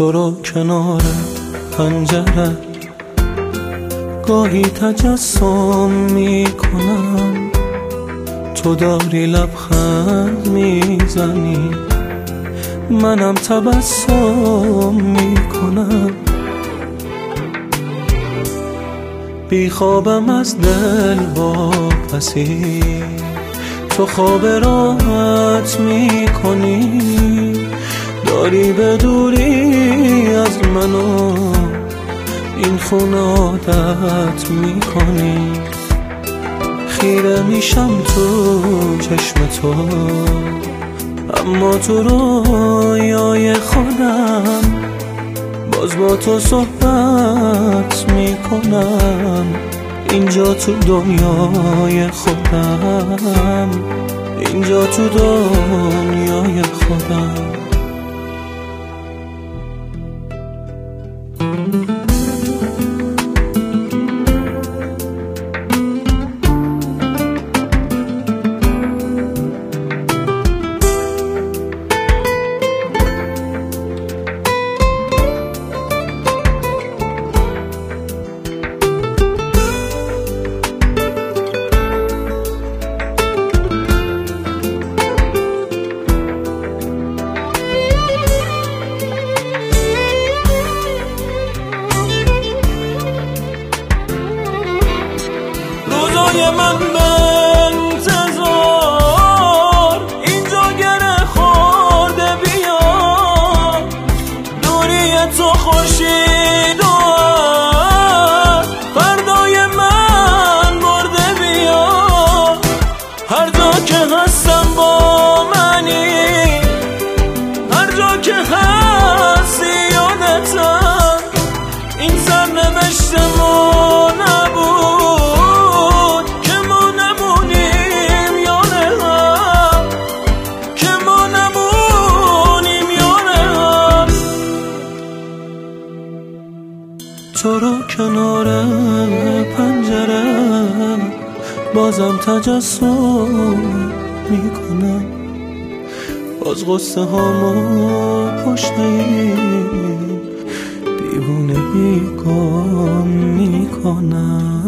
تو رو کنار پنجره گاهی تجسم میکنم، تو داری لبخند میزنی منم تبسم میکنم. بیخوابم از دل واپسی، تو خواب راحت میکنی، داری به دوری از منو این خونه عادت میکنی. خیره میشم تو چشم تو، اما تو رویای خودم باز با تو صحبت میکنم. اینجا تو دنیای خودم، اینجا تو دنیای خودم. من به انتظار اینجا گره خورده، بیا دوری تو خورشید و فردای من برده. بیا هر جا که هستم با منی، هر جا که هستی یادتم. این سرنوشتمون نبود که ما نمونیم یاره هم، که ما نمونیم یاره هم. تو رو کنار پنجره بازم تجسم میکنم، باز غصه هامو پشت این دیوونه بیگم میکنم.